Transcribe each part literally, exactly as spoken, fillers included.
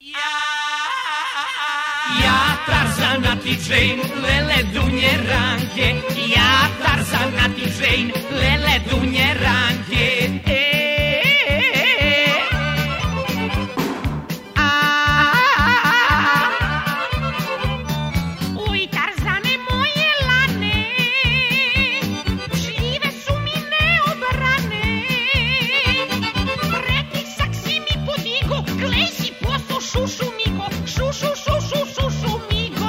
Ja Tarzana ti Jane, lele dunje ranke. Ja Tarzana ti Jane, lele dunje ranke. E, a, Uj, Tarzane moje lane, šljive su mi neobrane. Pretisak si mi podigo, glej si posto šušu migo, šušu, šušu, šušu migo.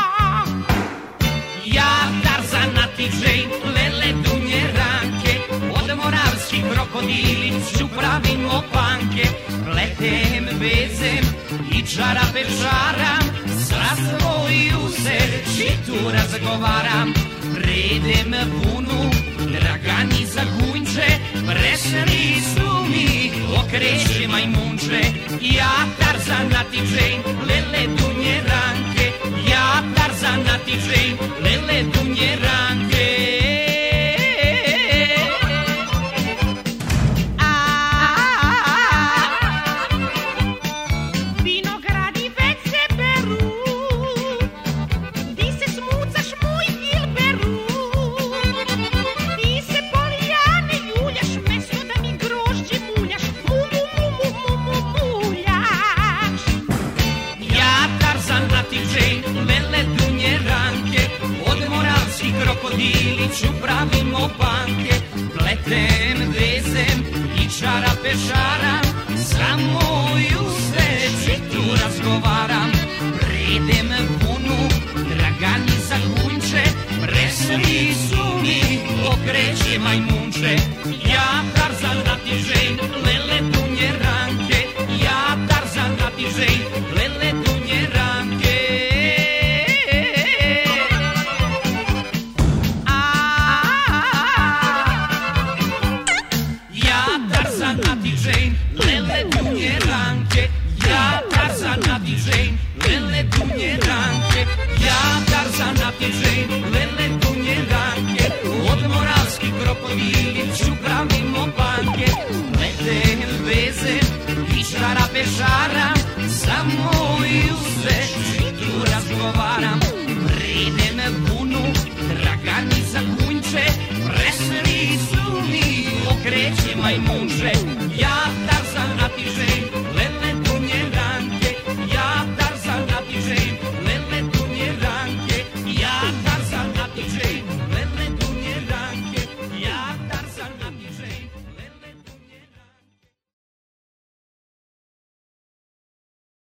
ja Tarzana ti Jane, lele dunje ranke. Od moravskih krokodili ću pravim opanke. Pletem vezem i čarape šaram, sa svoju se čitu razgovaram. Predem bunu, dragani za gunče, preseli su mi, okreće majmunče. Ja Tarzana ti Jane, lele dunje ranke. Ja Tarzana ti Jane, lele dunje ranke. Vinogradi već se beru, di se smucaš moj Dilberu. Ti se polijane ljuljaš, mesto da mi grožđe muljaš, mu, mu, mu, mu, mu, mu, muljaš. Ja Tarzana ti Jane, lele dunje ranke. Od moravskih krokodili ću pravim opanke. Pletem vezem i čarape šaram, sa moju srećitu razgovaram. Predem bunu, dragani za gunče, presli su mi, okreće majmunče. Ja Tarzana ti Jane, lele dunje ranke. Ja Tarzana ti Jane, lele dunje ranke. Ja Tarzana ti Jane, lele dunje ranke. Ja Tarzana ti Jane, lele dunje ranke. Ja Tarzana ti Jane, lele dunje ranke. Od moravskih krokodili ću pravim opanke. Pletem vezem i čarape šaram, sa moju se čitu razgovaram. Predem bunu, dragani za gunče, preseli su mi, okreće majmunče. Ja